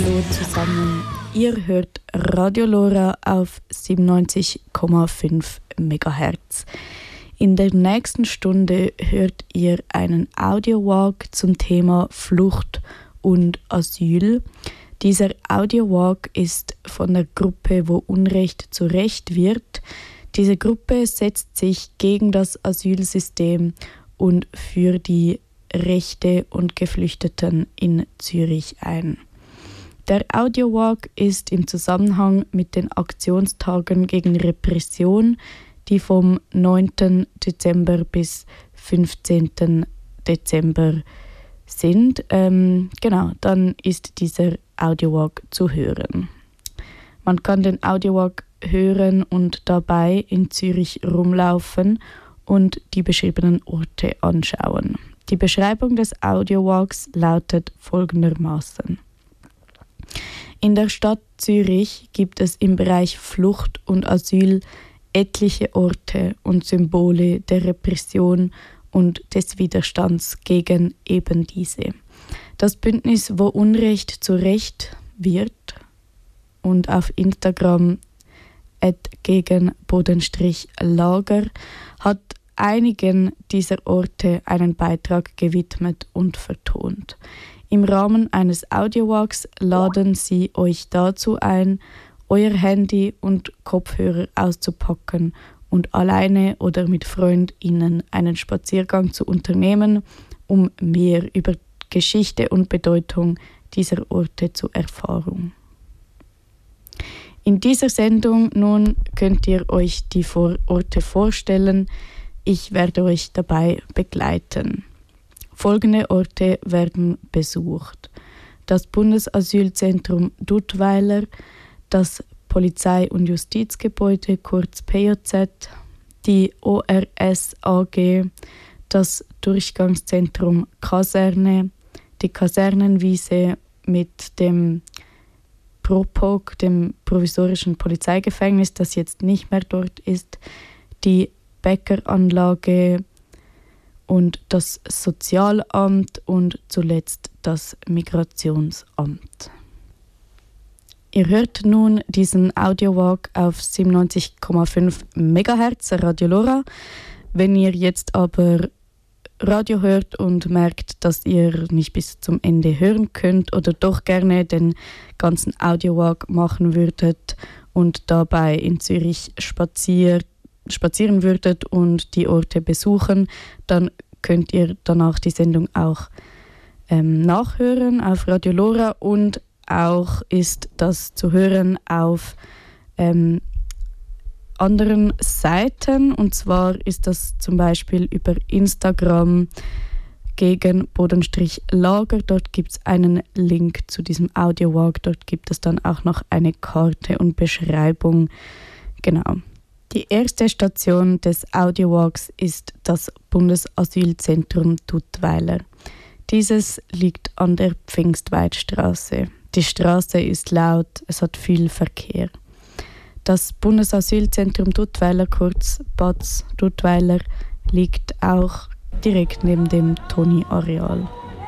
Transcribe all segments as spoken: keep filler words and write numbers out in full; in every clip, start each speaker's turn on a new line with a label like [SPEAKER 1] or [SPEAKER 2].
[SPEAKER 1] Hallo zusammen. Ihr hört Radio Lora auf siebenundneunzig Komma fünf Megahertz. In der nächsten Stunde hört ihr einen Audiowalk zum Thema Flucht und Asyl. Dieser Audiowalk ist von der Gruppe Wo Unrecht zu Recht wird. Diese Gruppe setzt sich gegen das Asylsystem und für die Rechte und Geflüchteten in Zürich ein. Der Audiowalk ist im Zusammenhang mit den Aktionstagen gegen Repression, die vom neunten Dezember bis fünfzehnten Dezember sind. Ähm, genau, dann ist dieser Audiowalk zu hören. Man kann den Audiowalk hören und dabei in Zürich rumlaufen und die beschriebenen Orte anschauen. Die Beschreibung des Audiowalks lautet folgendermaßen. In der Stadt Zürich gibt es im Bereich Flucht und Asyl etliche Orte und Symbole der Repression und des Widerstands gegen eben diese. Das Bündnis Wo Unrecht zu Recht wird und auf Instagram at gegen Bodenstrich Lager hat einigen dieser Orte einen Beitrag gewidmet und vertont. Im Rahmen eines Audiowalks laden sie euch dazu ein, euer Handy und Kopfhörer auszupacken und alleine oder mit FreundInnen einen Spaziergang zu unternehmen, um mehr über Geschichte und Bedeutung dieser Orte zu erfahren. In dieser Sendung nun könnt ihr euch die Orte vorstellen. Ich werde euch dabei begleiten. Folgende Orte werden besucht: das Bundesasylzentrum Duttweiler, das Polizei- und Justizgebäude, kurz P J Z, die O R S A G, das Durchgangszentrum Kaserne, die Kasernenwiese mit dem Propog, dem provisorischen Polizeigefängnis, das jetzt nicht mehr dort ist, die Bäckeranlage und das Sozialamt und zuletzt das Migrationsamt. Ihr hört nun diesen Audiowalk auf siebenundneunzig Komma fünf Megahertz Radio Lora. Wenn ihr jetzt aber Radio hört und merkt, dass ihr nicht bis zum Ende hören könnt oder doch gerne den ganzen Audiowalk machen würdet und dabei in Zürich spaziert, spazieren würdet und die Orte besuchen, dann könnt ihr danach die Sendung auch ähm, nachhören auf Radio Lora und auch ist das zu hören auf ähm, anderen Seiten, und zwar ist das zum Beispiel über Instagram gegen Bodenstrich Lager. Dort gibt es einen Link zu diesem Audiowalk, dort gibt es dann auch noch eine Karte und Beschreibung. Genau. Die erste Station des Audiowalks ist das Bundesasylzentrum Duttweiler. Dieses liegt an der Pfingstweidstraße. Die Straße ist laut, es hat viel Verkehr. Das Bundesasylzentrum Duttweiler, kurz B A Z Duttweiler, liegt auch direkt neben dem Toni-Areal.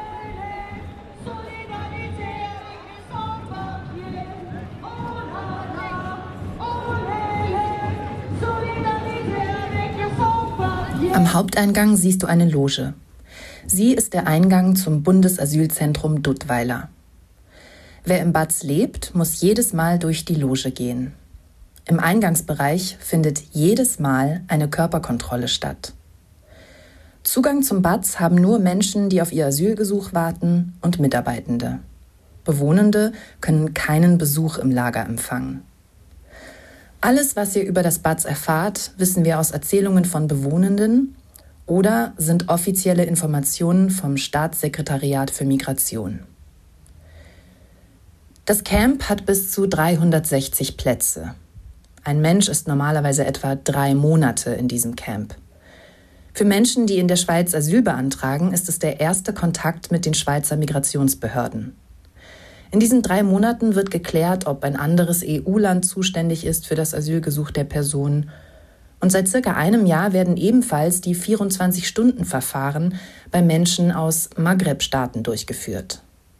[SPEAKER 2] Am Haupteingang siehst du eine Loge. Sie ist der Eingang zum Bundesasylzentrum Duttweiler. Wer im B A Z lebt, muss jedes Mal durch die Loge gehen. Im Eingangsbereich findet jedes Mal eine Körperkontrolle statt. Zugang zum B A Z haben nur Menschen, die auf ihr Asylgesuch warten, und Mitarbeitende. Bewohnende können keinen Besuch im Lager empfangen. Alles, was ihr über das B A Z erfahrt, wissen wir aus Erzählungen von Bewohnenden oder sind offizielle Informationen vom Staatssekretariat für Migration. Das Camp hat bis zu dreihundertsechzig Plätze. Ein Mensch ist normalerweise etwa drei Monate in diesem Camp. Für Menschen, die in der Schweiz Asyl beantragen, ist es der erste Kontakt mit den Schweizer Migrationsbehörden. In diesen drei Monaten wird geklärt, ob ein anderes E U-Land zuständig ist für das Asylgesuch der Person. Und seit circa einem Jahr werden ebenfalls die vierundzwanzig Stunden Verfahren bei Menschen aus Maghreb-Staaten durchgeführt.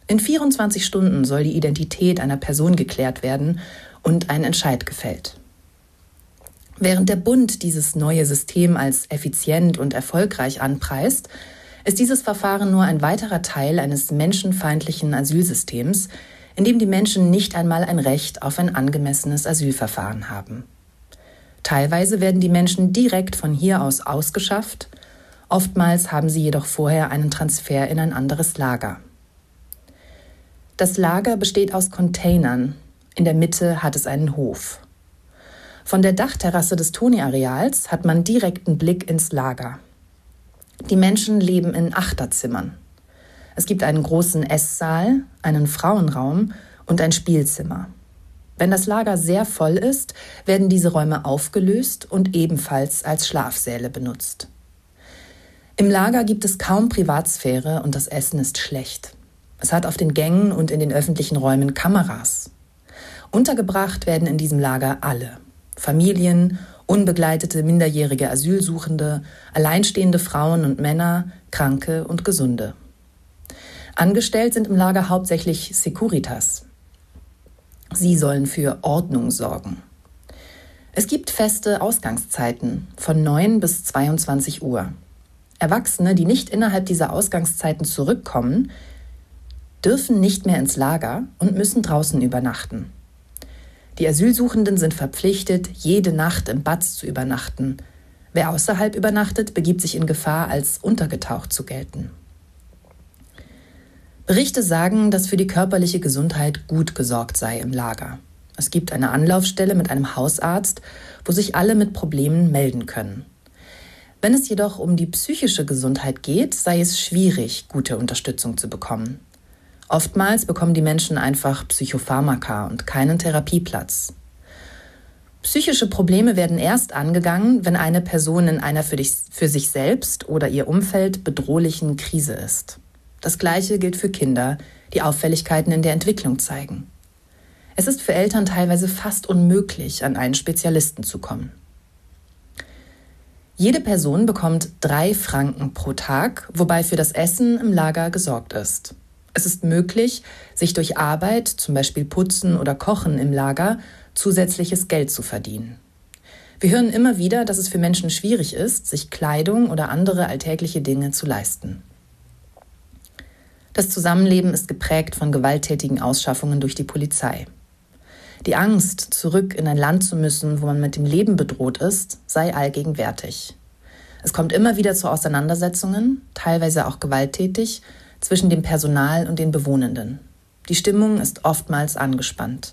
[SPEAKER 2] In vierundzwanzig Stunden soll die Identität einer Person geklärt werden und ein Entscheid gefällt. Während der Bund dieses neue System als effizient und erfolgreich anpreist, ist dieses Verfahren nur ein weiterer Teil eines menschenfeindlichen Asylsystems, in dem die Menschen nicht einmal ein Recht auf ein angemessenes Asylverfahren haben. Teilweise werden die Menschen direkt von hier aus ausgeschafft, oftmals haben sie jedoch vorher einen Transfer in ein anderes Lager. Das Lager besteht aus Containern. In der Mitte hat es einen Hof. Von der Dachterrasse des Toni-Areals hat man direkten Blick ins Lager. Die Menschen leben in Achterzimmern. Es gibt einen großen Esssaal, einen Frauenraum und ein Spielzimmer. Wenn das Lager sehr voll ist, werden diese Räume aufgelöst und ebenfalls als Schlafsäle benutzt. Im Lager gibt es kaum Privatsphäre und das Essen ist schlecht. Es hat auf den Gängen und in den öffentlichen Räumen Kameras. Untergebracht werden in diesem Lager alle. Familien, unbegleitete minderjährige Asylsuchende, alleinstehende Frauen und Männer, Kranke und Gesunde. Angestellt sind im Lager hauptsächlich Securitas. Sie sollen für Ordnung sorgen. Es gibt feste Ausgangszeiten von neun bis zweiundzwanzig Uhr. Erwachsene, die nicht innerhalb dieser Ausgangszeiten zurückkommen, dürfen nicht mehr ins Lager und müssen draußen übernachten. Die Asylsuchenden sind verpflichtet, jede Nacht im Batz zu übernachten. Wer außerhalb übernachtet, begibt sich in Gefahr, als untergetaucht zu gelten. Berichte sagen, dass für die körperliche Gesundheit gut gesorgt sei im Lager. Es gibt eine Anlaufstelle mit einem Hausarzt, wo sich alle mit Problemen melden können. Wenn es jedoch um die psychische Gesundheit geht, sei es schwierig, gute Unterstützung zu bekommen. Oftmals bekommen die Menschen einfach Psychopharmaka und keinen Therapieplatz. Psychische Probleme werden erst angegangen, wenn eine Person in einer für, dich, für sich selbst oder ihr Umfeld bedrohlichen Krise ist. Das Gleiche gilt für Kinder, die Auffälligkeiten in der Entwicklung zeigen. Es ist für Eltern teilweise fast unmöglich, an einen Spezialisten zu kommen. Jede Person bekommt drei Franken pro Tag, wobei für das Essen im Lager gesorgt ist. Es ist möglich, sich durch Arbeit, zum Beispiel Putzen oder Kochen im Lager, zusätzliches Geld zu verdienen. Wir hören immer wieder, dass es für Menschen schwierig ist, sich Kleidung oder andere alltägliche Dinge zu leisten. Das Zusammenleben ist geprägt von gewalttätigen Ausschaffungen durch die Polizei. Die Angst, zurück in ein Land zu müssen, wo man mit dem Leben bedroht ist, sei allgegenwärtig. Es kommt immer wieder zu Auseinandersetzungen, teilweise auch gewalttätig, zwischen dem Personal und den Bewohnenden. Die Stimmung ist oftmals angespannt.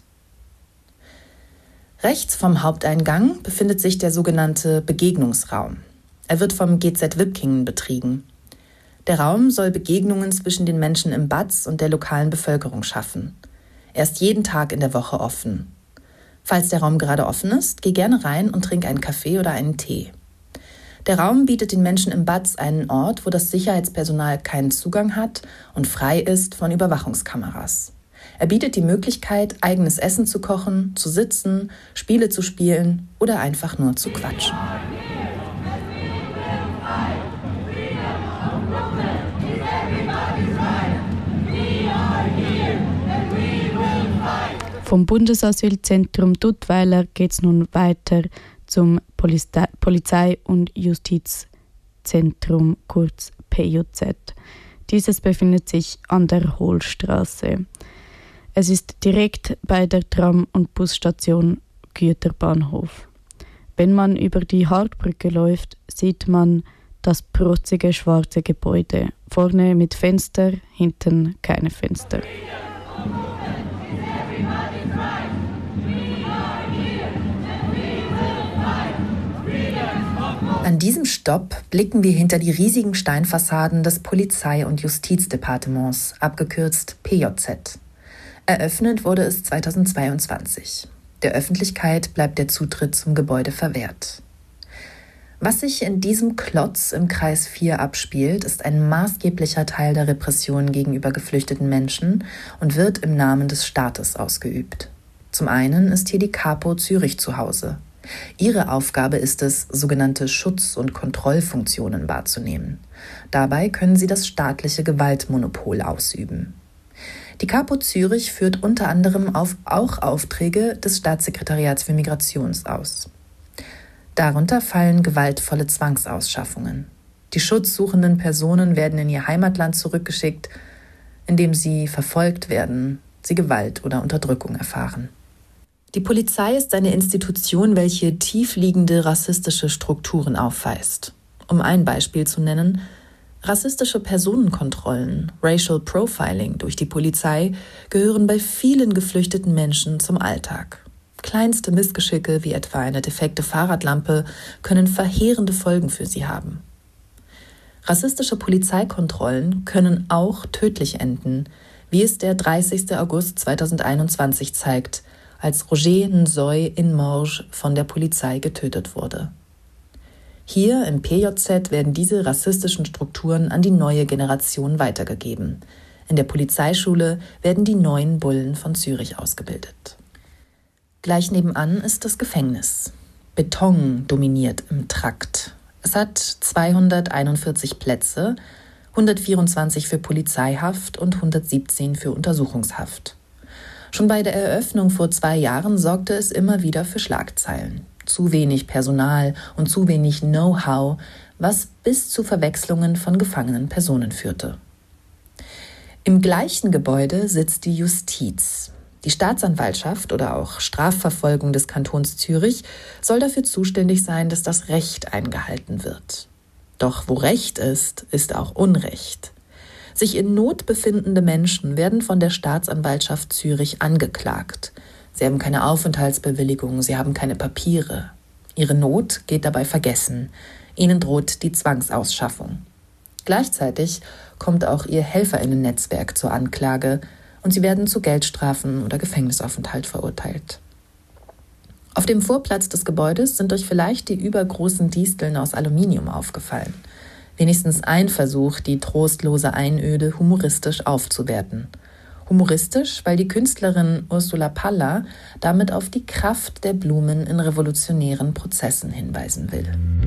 [SPEAKER 2] Rechts vom Haupteingang befindet sich der sogenannte Begegnungsraum. Er wird vom G Z Wipkingen betrieben. Der Raum soll Begegnungen zwischen den Menschen im Batz und der lokalen Bevölkerung schaffen. Er ist jeden Tag in der Woche offen. Falls der Raum gerade offen ist, geh gerne rein und trink einen Kaffee oder einen Tee. Der Raum bietet den Menschen im Batz einen Ort, wo das Sicherheitspersonal keinen Zugang hat und frei ist von Überwachungskameras. Er bietet die Möglichkeit, eigenes Essen zu kochen, zu sitzen, Spiele zu spielen oder einfach nur zu quatschen.
[SPEAKER 1] Vom Bundesasylzentrum Duttweiler geht es nun weiter zum Polizei- Polizei- und Justizzentrum, kurz P J Z. Dieses befindet sich an der Hohlstraße. Es ist direkt bei der Tram- und Busstation Güterbahnhof. Wenn man über die Hartbrücke läuft, sieht man das protzige schwarze Gebäude. Vorne mit Fenster, hinten keine Fenster.
[SPEAKER 2] An diesem Stopp blicken wir hinter die riesigen Steinfassaden des Polizei- und Justizdepartements, abgekürzt P J Z. Eröffnet wurde es zweitausendzweiundzwanzig. Der Öffentlichkeit bleibt der Zutritt zum Gebäude verwehrt. Was sich in diesem Klotz im Kreis vier abspielt, ist ein maßgeblicher Teil der Repression gegenüber geflüchteten Menschen und wird im Namen des Staates ausgeübt. Zum einen ist hier die Kapo Zürich zu Hause. Ihre Aufgabe ist es, sogenannte Schutz- und Kontrollfunktionen wahrzunehmen. Dabei können sie das staatliche Gewaltmonopol ausüben. Die Kapo Zürich führt unter anderem auf auch Aufträge des Staatssekretariats für Migration aus. Darunter fallen gewaltvolle Zwangsausschaffungen. Die schutzsuchenden Personen werden in ihr Heimatland zurückgeschickt, in dem sie verfolgt werden, sie Gewalt oder Unterdrückung erfahren. Die Polizei ist eine Institution, welche tiefliegende rassistische Strukturen aufweist. Um ein Beispiel zu nennen: Rassistische Personenkontrollen, Racial Profiling durch die Polizei gehören bei vielen geflüchteten Menschen zum Alltag. Kleinste Missgeschicke wie etwa eine defekte Fahrradlampe können verheerende Folgen für sie haben. Rassistische Polizeikontrollen können auch tödlich enden, wie es der dreißigster August zweitausendeinundzwanzig zeigt, als Roger Nsoy in Morges von der Polizei getötet wurde. Hier im P J Z werden diese rassistischen Strukturen an die neue Generation weitergegeben. In der Polizeischule werden die neuen Bullen von Zürich ausgebildet. Gleich nebenan ist das Gefängnis. Beton dominiert im Trakt. Es hat zweihunderteinundvierzig Plätze, hundertvierundzwanzig für Polizeihaft und hundertsiebzehn für Untersuchungshaft. Schon bei der Eröffnung vor zwei Jahren sorgte es immer wieder für Schlagzeilen. Zu wenig Personal und zu wenig Know-how, was bis zu Verwechslungen von gefangenen Personen führte. Im gleichen Gebäude sitzt die Justiz. Die Staatsanwaltschaft oder auch Strafverfolgung des Kantons Zürich soll dafür zuständig sein, dass das Recht eingehalten wird. Doch wo Recht ist, ist auch Unrecht. Sich in Not befindende Menschen werden von der Staatsanwaltschaft Zürich angeklagt. Sie haben keine Aufenthaltsbewilligung, sie haben keine Papiere. Ihre Not geht dabei vergessen. Ihnen droht die Zwangsausschaffung. Gleichzeitig kommt auch ihr Helferinnen-Netzwerk zur Anklage und sie werden zu Geldstrafen oder Gefängnisaufenthalt verurteilt. Auf dem Vorplatz des Gebäudes sind euch vielleicht die übergroßen Disteln aus Aluminium aufgefallen. Wenigstens ein Versuch, die trostlose Einöde humoristisch aufzuwerten. Humoristisch, weil die Künstlerin Ursula Palla damit auf die Kraft der Blumen in revolutionären Prozessen hinweisen will.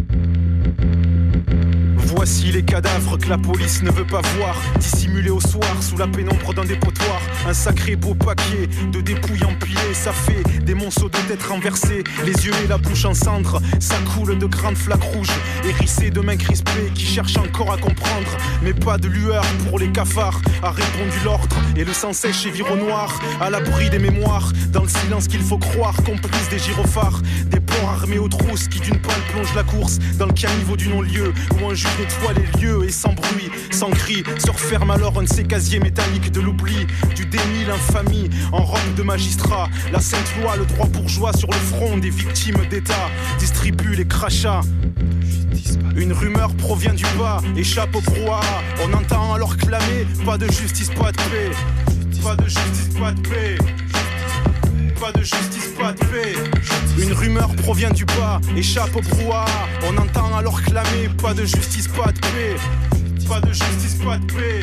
[SPEAKER 3] Voici les cadavres que la police ne veut pas voir, dissimulés au soir sous la pénombre d'un dépotoir. Un sacré beau paquet de dépouilles empilées, ça fait des monceaux de têtes renversées, les yeux et la bouche en cendres, ça coule de grandes flaques rouges, hérissées de mains crispées qui cherchent encore à comprendre, mais pas de lueur pour les cafards, a répondu l'ordre et le sang sèche et vire au noir, à l'abri des mémoires, dans le silence qu'il faut croire, complice des gyrophares, des porcs armés aux trousses qui d'une balle plongent la course dans le caniveau du non-lieu, où un juge nettoie les lieux et sans bruit, sans cri, se referme alors un de ces casiers métalliques de l'oubli, du déni, l'infamie, en robe de magistrat, la sainte loi, le droit bourgeois sur le front des victimes d'État, distribue les crachats. Une rumeur provient du bas, échappe au brouhaha, on entend alors clamer, pas de justice, pas de paix, pas de justice, pas de paix. Pas de justice, pas de paix. Une rumeur provient du bas, échappe au brouhaha. On entend alors clamer, pas de justice, pas de paix. Pas de justice, pas de paix.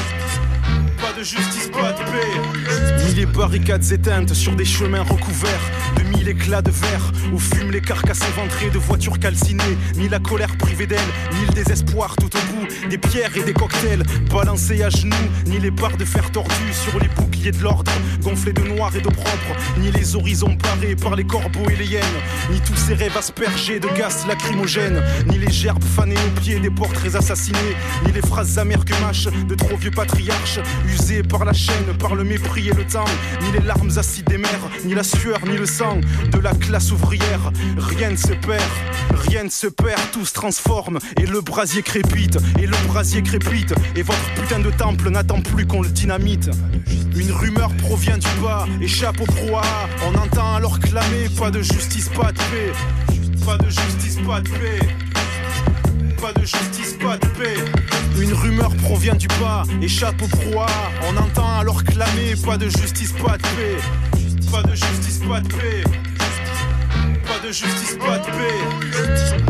[SPEAKER 3] Pas de justice, pas de paix. Ni les barricades éteintes sur des chemins recouverts de mille éclats de verre où fument les carcasses éventrées de voitures calcinées. Ni la colère privée d'elle, ni le désespoir tout au bout des pierres et des cocktails balancés à genoux. Ni les barres de fer tordues sur les boucliers de l'ordre gonflés de noir et d'eau propre. Ni les horizons parés par les corbeaux et les hyènes. Ni tous ces rêves aspergés de gaz lacrymogènes. Ni les gerbes fanées aux pieds des portraits assassinés. Ni les phrases amères que mâchent de trop vieux patriarches usés par la chaîne, par le mépris et le temps. Ni les larmes acides des mers, ni la sueur, ni le sang de la classe ouvrière. Rien ne se perd, rien ne se perd, tout se transforme et le brasier crépite, et le brasier crépite, et votre putain de temple n'attend plus qu'on le dynamite. Une rumeur provient du bas, échappe au brouhaha, on entend alors clamer, pas de justice, pas de paix. Pas de justice, pas de paix. Pas de justice, pas de paix. Une rumeur provient du bas, échappe au brouhaha, on entend alors clamer, pas de justice, pas de paix. Pas de justice, pas de paix. Pas de justice, pas de paix.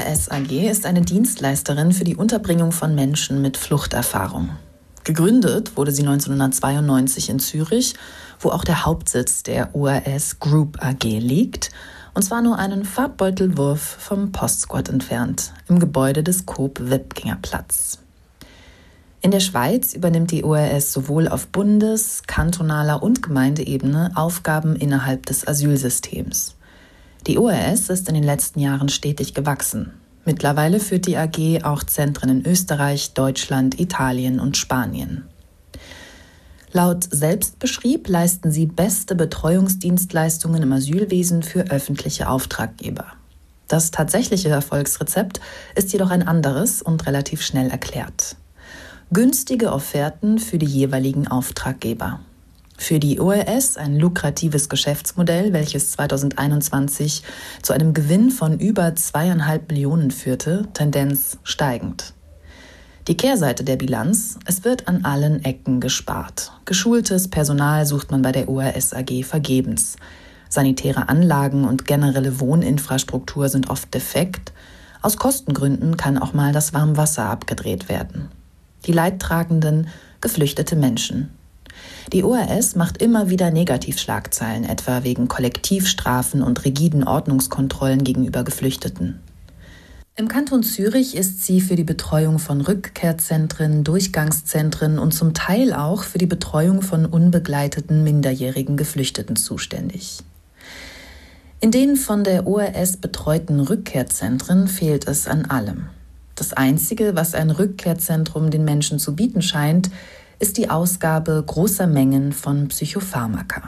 [SPEAKER 2] S A G ist eine Dienstleisterin für die Unterbringung von Menschen mit Fluchterfahrung. Gegründet wurde sie neunzehnhundertzweiundneunzig in Zürich, wo auch der Hauptsitz der U R S Group A G liegt, und zwar nur einen Farbbeutelwurf vom Postsquad entfernt, im Gebäude des Coop Webgingerplatz. In der Schweiz übernimmt die U R S sowohl auf Bundes-, kantonaler und Gemeindeebene Aufgaben innerhalb des Asylsystems. Die U R S ist in den letzten Jahren stetig gewachsen. Mittlerweile führt die A G auch Zentren in Österreich, Deutschland, Italien und Spanien. Laut Selbstbeschrieb leisten sie beste Betreuungsdienstleistungen im Asylwesen für öffentliche Auftraggeber. Das tatsächliche Erfolgsrezept ist jedoch ein anderes und relativ schnell erklärt. Günstige Offerten für die jeweiligen Auftraggeber. Für die U R S ein lukratives Geschäftsmodell, welches zweitausendeinundzwanzig zu einem Gewinn von über zweieinhalb Millionen führte, Tendenz steigend. Die Kehrseite der Bilanz: Es wird an allen Ecken gespart. Geschultes Personal sucht man bei der U R S A G vergebens. Sanitäre Anlagen und generelle Wohninfrastruktur sind oft defekt. Aus Kostengründen kann auch mal das Warmwasser abgedreht werden. Die Leidtragenden: geflüchtete Menschen. Die U R S macht immer wieder Negativschlagzeilen, etwa wegen Kollektivstrafen und rigiden Ordnungskontrollen gegenüber Geflüchteten. Im Kanton Zürich ist sie für die Betreuung von Rückkehrzentren, Durchgangszentren und zum Teil auch für die Betreuung von unbegleiteten minderjährigen Geflüchteten zuständig. In den von der U R S betreuten Rückkehrzentren fehlt es an allem. Das Einzige, was ein Rückkehrzentrum den Menschen zu bieten scheint, ist die Ausgabe großer Mengen von Psychopharmaka.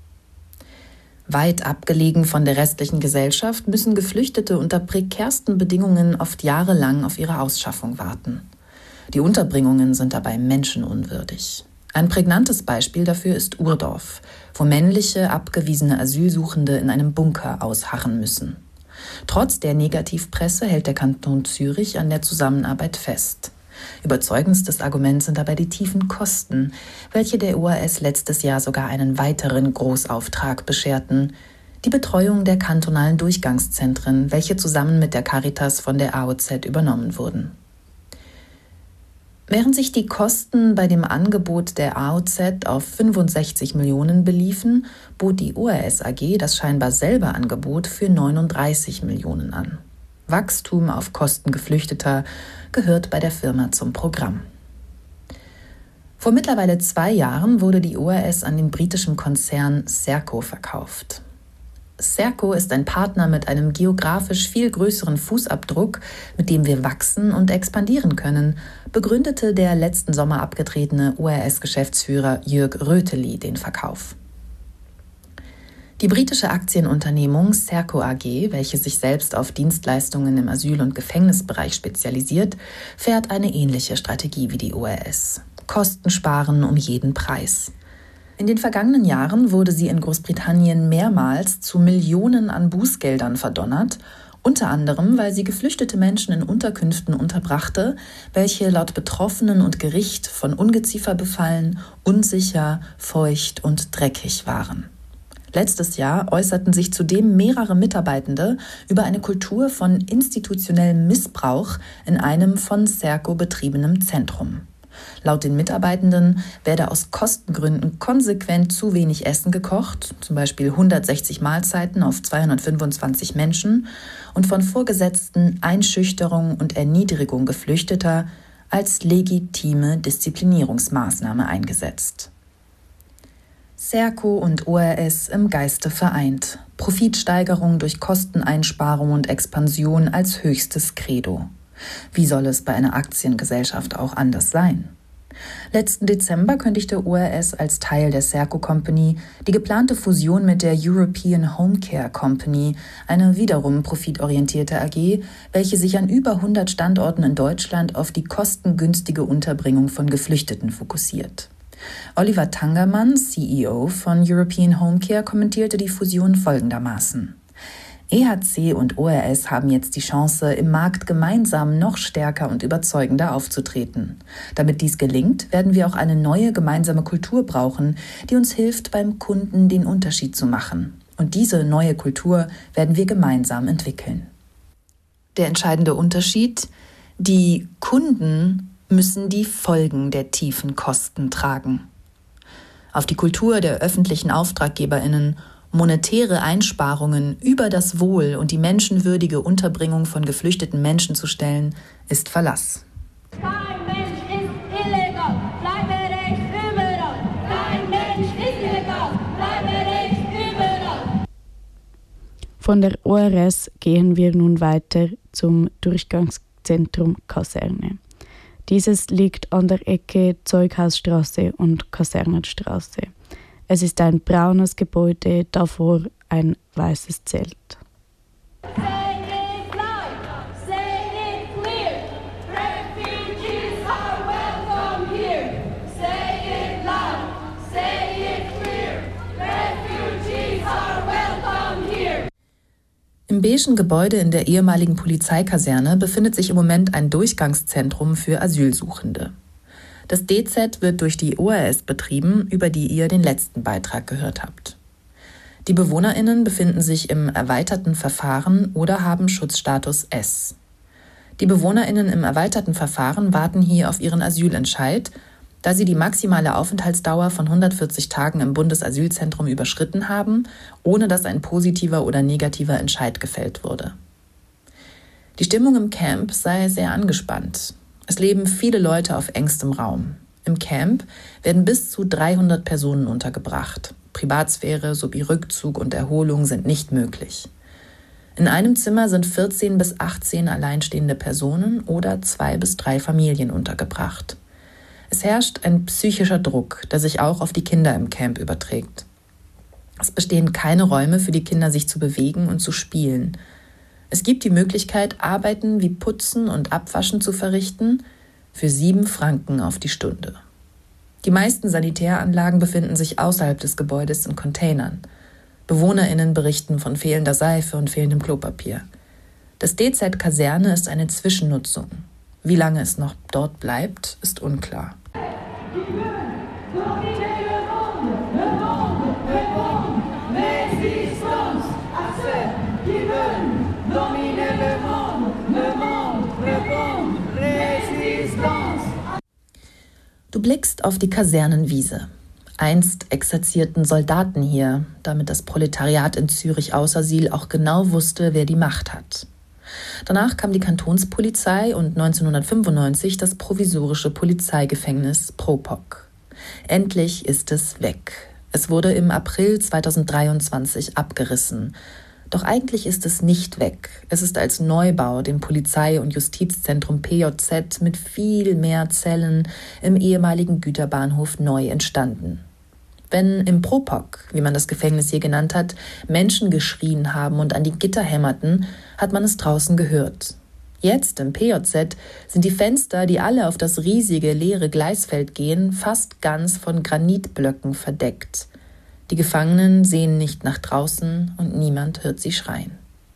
[SPEAKER 2] Weit abgelegen von der restlichen Gesellschaft müssen Geflüchtete unter prekärsten Bedingungen oft jahrelang auf ihre Ausschaffung warten. Die Unterbringungen sind dabei menschenunwürdig. Ein prägnantes Beispiel dafür ist Urdorf, wo männliche, abgewiesene Asylsuchende in einem Bunker ausharren müssen. Trotz der Negativpresse hält der Kanton Zürich an der Zusammenarbeit fest. Überzeugendstes Argument sind dabei die tiefen Kosten, welche der U R S letztes Jahr sogar einen weiteren Großauftrag bescherten: die Betreuung der kantonalen Durchgangszentren, welche zusammen mit der Caritas von der A O Z übernommen wurden. Während sich die Kosten bei dem Angebot der A O Z auf fünfundsechzig Millionen beliefen, bot die U R S A G das scheinbar selbe Angebot für neununddreißig Millionen an. Wachstum auf Kosten Geflüchteter gehört bei der Firma zum Programm. Vor mittlerweile zwei Jahren wurde die U R S an den britischen Konzern Serco verkauft. Serco ist ein Partner mit einem geografisch viel größeren Fußabdruck, mit dem wir wachsen und expandieren können, begründete der letzten Sommer abgetretene U R S-Geschäftsführer Jörg Röteli den Verkauf. Die britische Aktienunternehmung Serco A G, welche sich selbst auf Dienstleistungen im Asyl- und Gefängnisbereich spezialisiert, fährt eine ähnliche Strategie wie die U R S. Kosten sparen um jeden Preis. In den vergangenen Jahren wurde sie in Großbritannien mehrmals zu Millionen an Bußgeldern verdonnert, unter anderem, weil sie geflüchtete Menschen in Unterkünften unterbrachte, welche laut Betroffenen und Gericht von Ungeziefer befallen, unsicher, feucht und dreckig waren. Letztes Jahr äußerten sich zudem mehrere Mitarbeitende über eine Kultur von institutionellem Missbrauch in einem von Serco betriebenem Zentrum. Laut den Mitarbeitenden werde aus Kostengründen konsequent zu wenig Essen gekocht, zum Beispiel hundertsechzig Mahlzeiten auf zweihundertfünfundzwanzig Menschen, und von Vorgesetzten Einschüchterung und Erniedrigung Geflüchteter als legitime Disziplinierungsmaßnahme eingesetzt. Serco und O R S im Geiste vereint. Profitsteigerung durch Kosteneinsparung und Expansion als höchstes Credo. Wie soll es bei einer Aktiengesellschaft auch anders sein? Letzten Dezember kündigte O R S als Teil der Serco Company die geplante Fusion mit der European Home Care Company, eine wiederum profitorientierte A G, welche sich an über hundert Standorten in Deutschland auf die kostengünstige Unterbringung von Geflüchteten fokussiert. Oliver Tangermann, C E O von European Home Care, kommentierte die Fusion folgendermaßen: E H C und O R S haben jetzt die Chance, im Markt gemeinsam noch stärker und überzeugender aufzutreten. Damit dies gelingt, werden wir auch eine neue gemeinsame Kultur brauchen, die uns hilft, beim Kunden den Unterschied zu machen. Und diese neue Kultur werden wir gemeinsam entwickeln. Der entscheidende Unterschied: Die Kunden müssen die Folgen der tiefen Kosten tragen. Auf die Kultur der öffentlichen AuftraggeberInnen monetäre Einsparungen über das Wohl und die menschenwürdige Unterbringung von geflüchteten Menschen zu stellen, ist Verlass.
[SPEAKER 4] Kein Mensch ist illegal, Bleiberecht überall. Kein Mensch ist illegal, Bleiberecht überall.
[SPEAKER 1] Von der O R S gehen wir nun weiter zum Durchgangszentrum Kaserne. Dieses liegt an der Ecke Zeughausstraße und Kasernenstraße. Es ist ein braunes Gebäude, davor ein weißes Zelt.
[SPEAKER 2] Im beigen Gebäude in der ehemaligen Polizeikaserne befindet sich im Moment ein Durchgangszentrum für Asylsuchende. Das D Z wird durch die O R S betrieben, über die ihr den letzten Beitrag gehört habt. Die BewohnerInnen befinden sich im erweiterten Verfahren oder haben Schutzstatus S. Die BewohnerInnen im erweiterten Verfahren warten hier auf ihren Asylentscheid, da sie die maximale Aufenthaltsdauer von hundertvierzig Tagen im Bundesasylzentrum überschritten haben, ohne dass ein positiver oder negativer Entscheid gefällt wurde. Die Stimmung im Camp sei sehr angespannt. Es leben viele Leute auf engstem Raum. Im Camp werden bis zu dreihundert Personen untergebracht. Privatsphäre sowie Rückzug und Erholung sind nicht möglich. In einem Zimmer sind vierzehn bis achtzehn alleinstehende Personen oder zwei bis drei Familien untergebracht. Es herrscht ein psychischer Druck, der sich auch auf die Kinder im Camp überträgt. Es bestehen keine Räume für die Kinder, sich zu bewegen und zu spielen. Es gibt die Möglichkeit, Arbeiten wie Putzen und Abwaschen zu verrichten, für sieben Franken auf die Stunde. Die meisten Sanitäranlagen befinden sich außerhalb des Gebäudes in Containern. BewohnerInnen berichten von fehlender Seife und fehlendem Klopapier. Das D Z Kaserne ist eine Zwischennutzung. Wie lange es noch dort bleibt, ist unklar. Du blickst auf die Kasernenwiese. Einst exerzierten Soldaten hier, damit das Proletariat in Zürich Aussersiel auch genau wusste, wer die Macht hat. Danach kam die Kantonspolizei und neunzehnhundertfünfundneunzig das provisorische Polizeigefängnis Propok. Endlich ist es weg. Es wurde im April zweitausenddreiundzwanzig abgerissen. Doch eigentlich ist es nicht weg. Es ist als Neubau dem Polizei- und Justizzentrum P J Z mit viel mehr Zellen im ehemaligen Güterbahnhof neu entstanden. Wenn im Propok, wie man das Gefängnis hier genannt hat, Menschen geschrien haben und an die Gitter hämmerten, hat man es draußen gehört. Jetzt im P J Z sind die Fenster, die alle auf das riesige leere Gleisfeld gehen, fast ganz von Granitblöcken verdeckt. Die Gefangenen sehen nicht nach draußen und niemand hört sie schreien.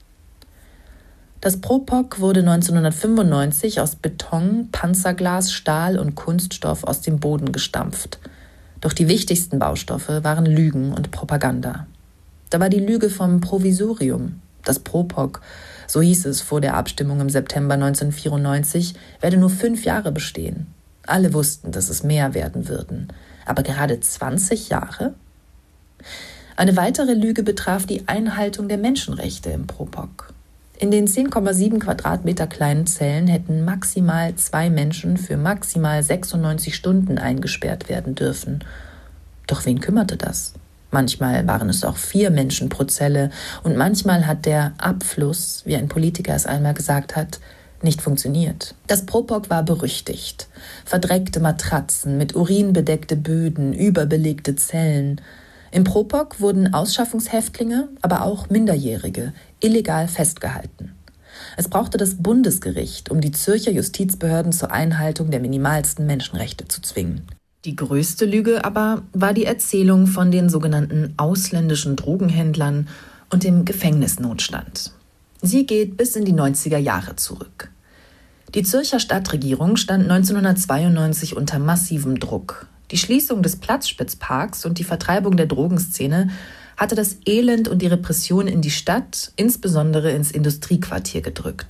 [SPEAKER 2] Das Propok wurde neunzehnhundertfünfundneunzig aus Beton, Panzerglas, Stahl und Kunststoff aus dem Boden gestampft. Doch die wichtigsten Baustoffe waren Lügen und Propaganda. Da war die Lüge vom Provisorium. Das Propok, so hieß es vor der Abstimmung im September neunzehnhundertvierundneunzig, werde nur fünf Jahre bestehen. Alle wussten, dass es mehr werden würden. Aber gerade zwanzig Jahre? Eine weitere Lüge betraf die Einhaltung der Menschenrechte im Propok. In den zehn Komma sieben Quadratmeter kleinen Zellen hätten maximal zwei Menschen für maximal sechsundneunzig Stunden eingesperrt werden dürfen. Doch wen kümmerte das? Manchmal waren es auch vier Menschen pro Zelle und manchmal hat der Abfluss, wie ein Politiker es einmal gesagt hat, nicht funktioniert. Das Propok war berüchtigt. Verdreckte Matratzen mit Urin bedeckte Böden, überbelegte Zellen. Im Propok wurden Ausschaffungshäftlinge, aber auch Minderjährige, illegal festgehalten. Es brauchte das Bundesgericht, um die Zürcher Justizbehörden zur Einhaltung der minimalsten Menschenrechte zu zwingen. Die größte Lüge aber war die Erzählung von den sogenannten ausländischen Drogenhändlern und dem Gefängnisnotstand. Sie geht bis in die neunziger Jahre zurück. Die Zürcher Stadtregierung stand neunzehnhundertzweiundneunzig unter massivem Druck. Die Schließung des Platzspitzparks und die Vertreibung der Drogenszene hatte das Elend und die Repression in die Stadt, insbesondere ins Industriequartier, gedrückt.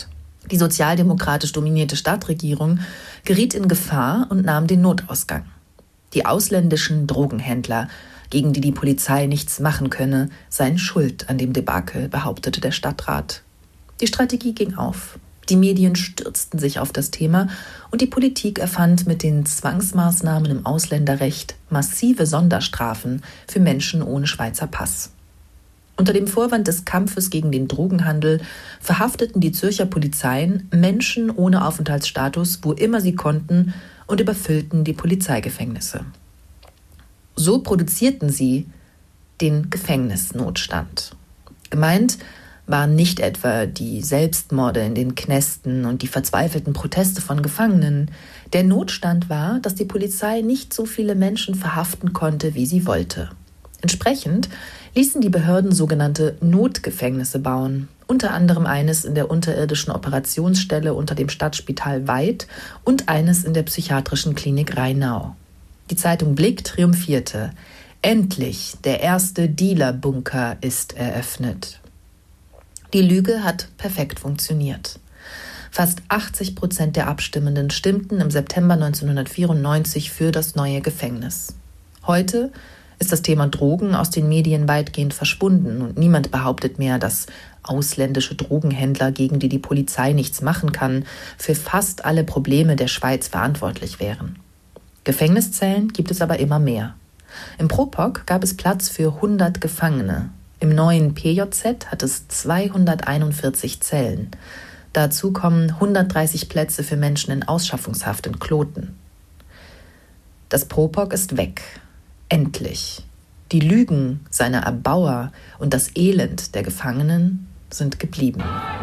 [SPEAKER 2] Die sozialdemokratisch dominierte Stadtregierung geriet in Gefahr und nahm den Notausgang. Die ausländischen Drogenhändler, gegen die die Polizei nichts machen könne, seien schuld an dem Debakel, behauptete der Stadtrat. Die Strategie ging auf. Die Medien stürzten sich auf das Thema und die Politik erfand mit den Zwangsmaßnahmen im Ausländerrecht massive Sonderstrafen für Menschen ohne Schweizer Pass. Unter dem Vorwand des Kampfes gegen den Drogenhandel verhafteten die Zürcher Polizeien Menschen ohne Aufenthaltsstatus, wo immer sie konnten, und überfüllten die Polizeigefängnisse. So produzierten sie den Gefängnisnotstand. Gemeint waren nicht etwa die Selbstmorde in den Knästen und die verzweifelten Proteste von Gefangenen. Der Notstand war, dass die Polizei nicht so viele Menschen verhaften konnte, wie sie wollte. Entsprechend ließen die Behörden sogenannte Notgefängnisse bauen, unter anderem eines in der unterirdischen Operationsstelle unter dem Stadtspital Weid und eines in der psychiatrischen Klinik Rheinau. Die Zeitung Blick triumphierte. Endlich, der erste Dealerbunker ist eröffnet. Die Lüge hat perfekt funktioniert. Fast achtzig Prozent der Abstimmenden stimmten im September neunzehnhundertvierundneunzig für das neue Gefängnis. Heute ist das Thema Drogen aus den Medien weitgehend verschwunden und niemand behauptet mehr, dass ausländische Drogenhändler, gegen die die Polizei nichts machen kann, für fast alle Probleme der Schweiz verantwortlich wären. Gefängniszellen gibt es aber immer mehr. Im Propok gab es Platz für hundert Gefangene. Im neuen P J Z hat es zweihunderteinundvierzig Zellen. Dazu kommen hundertdreißig Plätze für Menschen in Ausschaffungshaft in Kloten. Das Propok ist weg. Endlich. Die Lügen seiner Erbauer und das Elend der Gefangenen sind geblieben.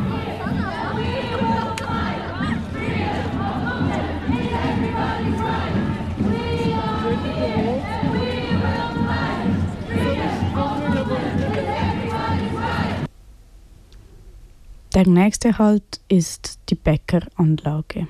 [SPEAKER 1] Der nächste Halt ist die Bäckeranlage.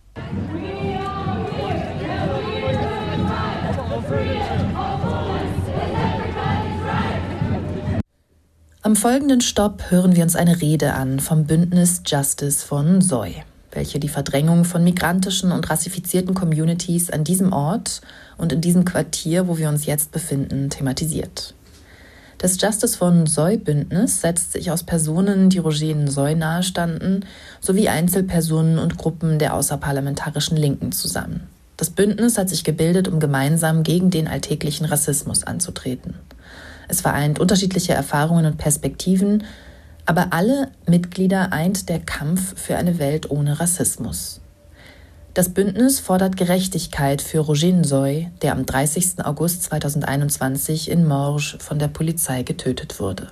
[SPEAKER 2] Am folgenden Stopp hören wir uns eine Rede an vom Bündnis Justice von Zoi, welche die Verdrängung von migrantischen und rassifizierten Communities an diesem Ort und in diesem Quartier, wo wir uns jetzt befinden, thematisiert. Das Justice von Zoi-Bündnis setzt sich aus Personen, die Roger Nzoy nahestanden, sowie Einzelpersonen und Gruppen der außerparlamentarischen Linken zusammen. Das Bündnis hat sich gebildet, um gemeinsam gegen den alltäglichen Rassismus anzutreten. Es vereint unterschiedliche Erfahrungen und Perspektiven, aber alle Mitglieder eint der Kampf für eine Welt ohne Rassismus. Das Bündnis fordert Gerechtigkeit für Roger Nzoy, der am dreißigsten August zweitausendeinundzwanzig in Morges von der Polizei getötet wurde.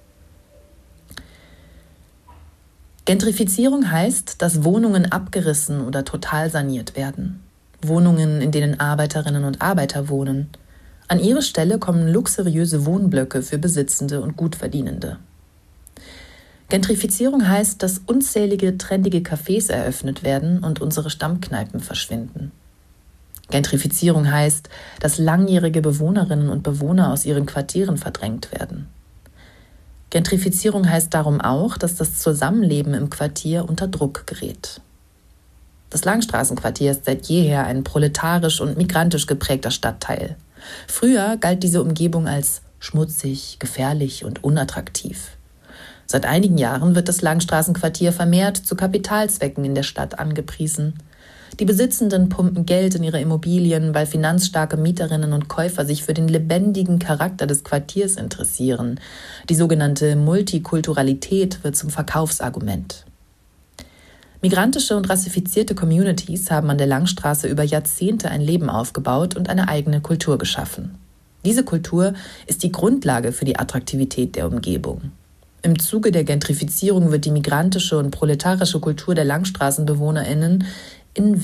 [SPEAKER 2] Gentrifizierung heißt, dass Wohnungen abgerissen oder total saniert werden. Wohnungen, in denen Arbeiterinnen und Arbeiter wohnen. An ihre Stelle kommen luxuriöse Wohnblöcke für Besitzende und Gutverdienende. Gentrifizierung heißt, dass unzählige trendige Cafés eröffnet werden und unsere Stammkneipen verschwinden. Gentrifizierung heißt, dass langjährige Bewohnerinnen und Bewohner aus ihren Quartieren verdrängt werden. Gentrifizierung heißt darum auch, dass das Zusammenleben im Quartier unter Druck gerät. Das Langstraßenquartier ist seit jeher ein proletarisch und migrantisch geprägter Stadtteil. Früher galt diese Umgebung als schmutzig, gefährlich und unattraktiv. Seit einigen Jahren wird das Langstraßenquartier vermehrt zu Kapitalzwecken in der Stadt angepriesen. Die Besitzenden pumpen Geld in ihre Immobilien, weil finanzstarke Mieterinnen und Käufer sich für den lebendigen Charakter des Quartiers interessieren. Die sogenannte Multikulturalität wird zum Verkaufsargument. Migrantische und rassifizierte Communities haben an der Langstraße über Jahrzehnte ein Leben aufgebaut und eine eigene Kultur geschaffen. Diese Kultur ist die Grundlage für die Attraktivität der Umgebung. Im Zuge der Gentrifizierung wird die migrantische und proletarische Kultur der LangstraßenbewohnerInnen in